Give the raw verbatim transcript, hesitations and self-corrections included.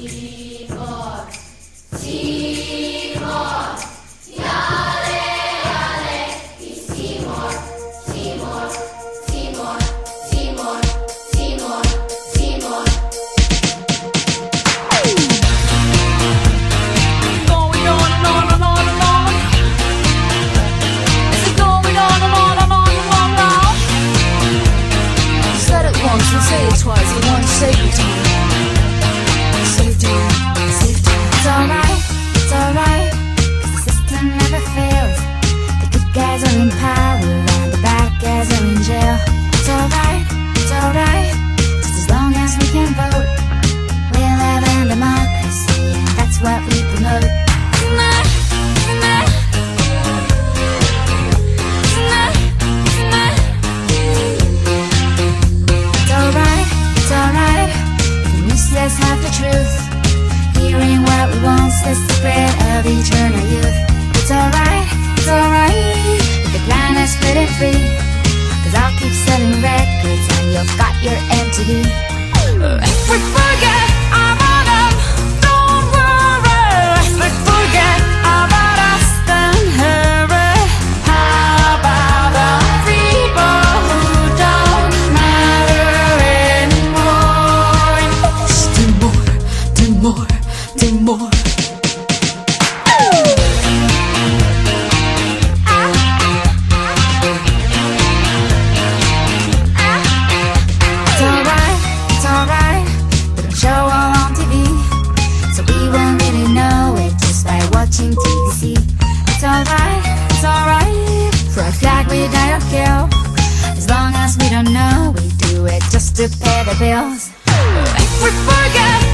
Say it twice, you want to say it to me. Say it to me, say it to me. It's alright, it's alright, cause the system never fails. The good guys are in power and the bad guys are in jail. It's alright, it's alright, just as long as we can vote. We live in democracy and that's what we promote. Says half the truth. Hearing what we want says the spread of eternal youth. It's alright, it's alright, if the plan is split and free, cause I'll keep selling records and you've got your M T V. If we forget about them, don't worry. If we forget about us, then hurry. How about the people who don't matter anymore? Do more, do more, do more. It's alright, it's alright, we don't show all on T V, so we won't really know it just by watching T V C. It's alright, it's alright, for a flag we die or kill, as long as we don't know, we do it just to pay the bills. If we forget